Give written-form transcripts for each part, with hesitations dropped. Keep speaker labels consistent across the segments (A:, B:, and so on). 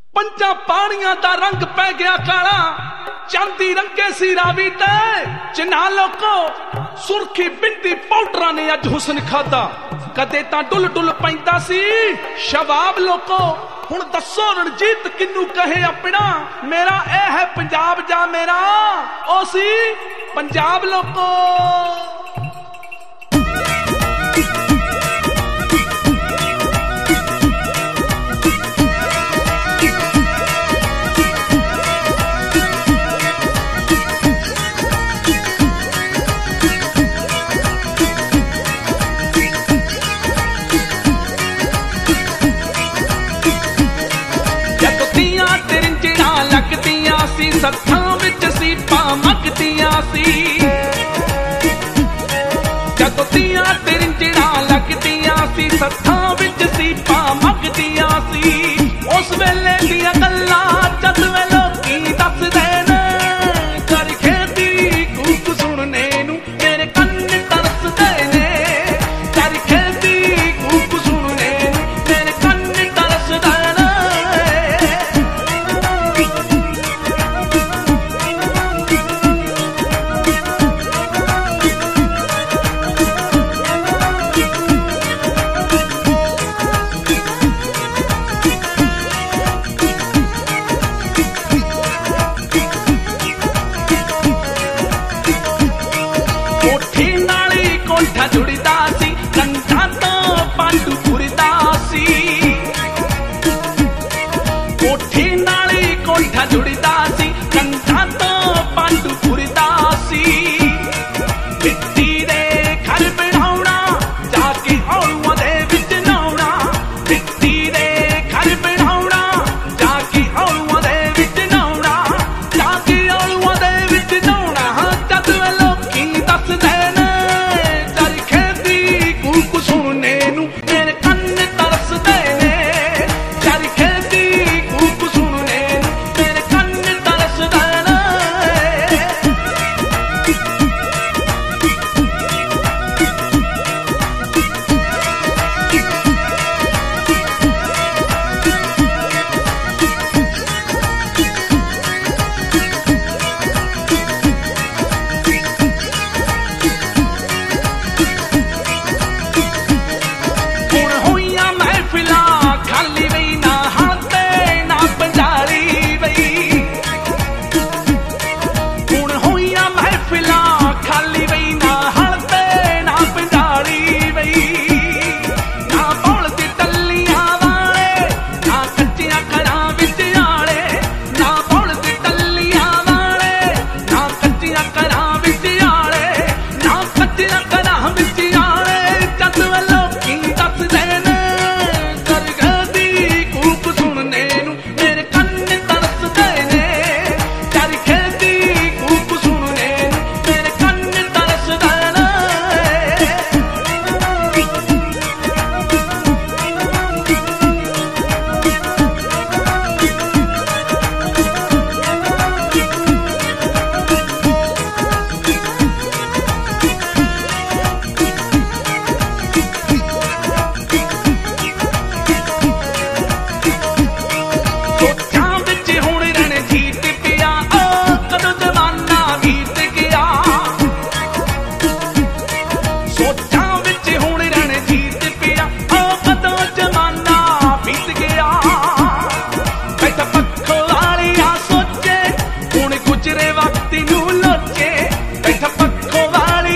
A: पंजा पानियां दा रंग पै गया काला, चांदी रंगे सी रावी ते चिन्हा लोको, सुरखी बिंदी पाउडर ने अज हुसन खादा, कदे तां डुल डुल पैंदा सी शबाब लोको। हुण दसो रणजीत किन्नू कहे अपना, मेरा ए है पंजाब जा मेरा ओ सी पंजाब लोको। सत्थां विच सीटां मंगदियां सी, जदों तियां तिरंजड़ा लगदियां सी, सत्थां विच सीटां मंगदियां सी। उस वेले दियां गल्लां जद वे लोकी दसदे ने, चरखे दी कूक सुनने नूं मेरे कन्न तरसदे ने, चरखे दी कूक सुनने नूं मेरे कन्न तरसदे ने। जुड़दा सी कंधा तो पांडू पुरदा सी, कोठी नाली कोठा जुड़दा सी, कंधा तो पांडू पुरदा सी। मिट्टी दे घर बनाउणा जाके औलुआं दे विच नहाउणा, मिट्टी दे घर बनाउणा जाके औलुआं दे विच नहाउणा, जाके औलुआं दे विच नहाउणा। जद वे लोकी दसदे ने सुनने नूं मेरे कन्न तरसदे ने, चरखे दी कूक सुनने नूं मेरे कन्न तरसदे ने।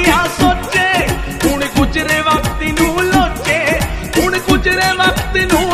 A: गुजरे वक्त नूं